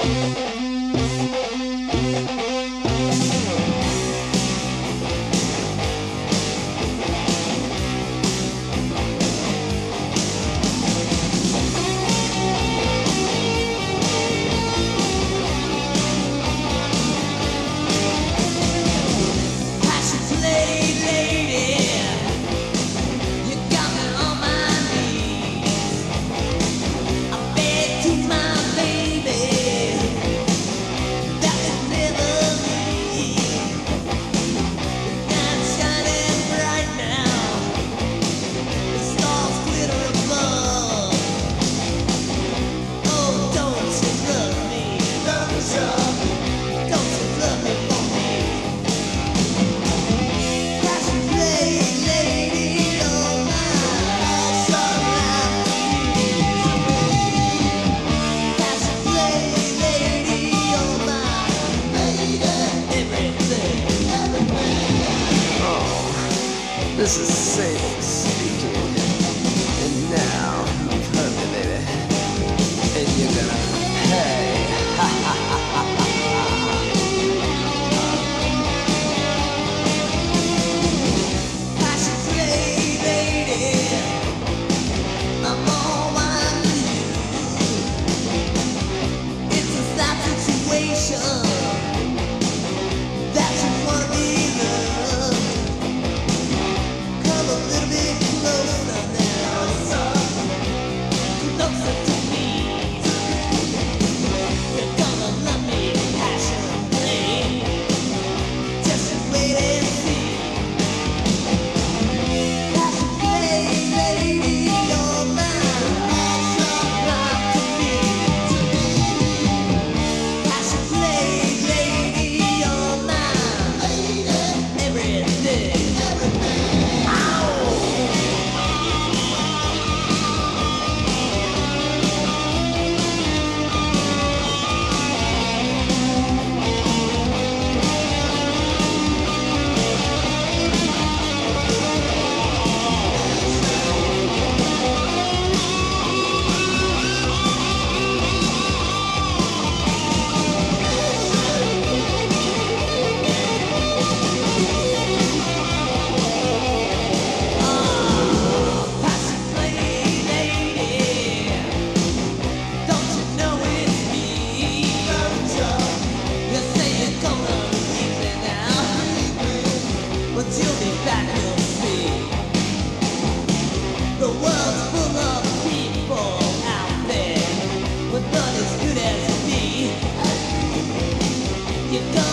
This is Satan speaking. And now, you've heard me, baby. And you're gonna pay. Ha ha ha ha ha. I should play, lady. I'm all I need. It's a sad situation that you wanna be loved. Come a little bit closer now, closer to me. You're gonna love me passionately. Just wait and see. Passionately, lady, you're mine. Not to me. Passionately, lady, you're mine. Everything. You're